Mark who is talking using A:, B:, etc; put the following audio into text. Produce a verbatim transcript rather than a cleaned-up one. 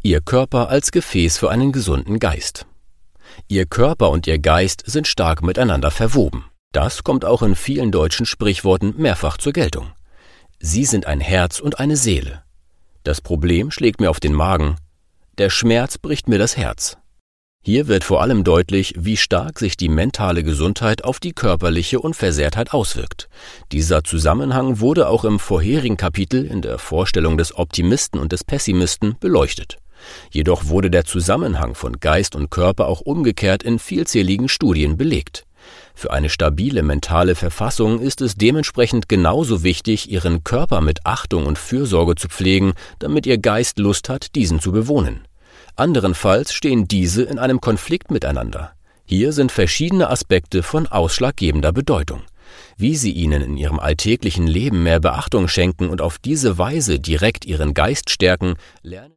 A: Ihr Körper als Gefäß für einen gesunden Geist. Ihr Körper und Ihr Geist sind stark miteinander verwoben. Das kommt auch in vielen deutschen Sprichworten mehrfach zur Geltung. Sie sind ein Herz und eine Seele. Das Problem schlägt mir auf den Magen. Der Schmerz bricht mir das Herz. Hier wird vor allem deutlich, wie stark sich die mentale Gesundheit auf die körperliche Unversehrtheit auswirkt. Dieser Zusammenhang wurde auch im vorherigen Kapitel in der Vorstellung des Optimisten und des Pessimisten beleuchtet. Jedoch wurde der Zusammenhang von Geist und Körper auch umgekehrt in vielzähligen Studien belegt. Für eine stabile mentale Verfassung ist es dementsprechend genauso wichtig, Ihren Körper mit Achtung und Fürsorge zu pflegen, damit Ihr Geist Lust hat, diesen zu bewohnen. Anderenfalls stehen diese in einem Konflikt miteinander. Hier sind verschiedene Aspekte von ausschlaggebender Bedeutung. Wie Sie ihnen in Ihrem alltäglichen Leben mehr Beachtung schenken und auf diese Weise direkt Ihren Geist stärken, lernen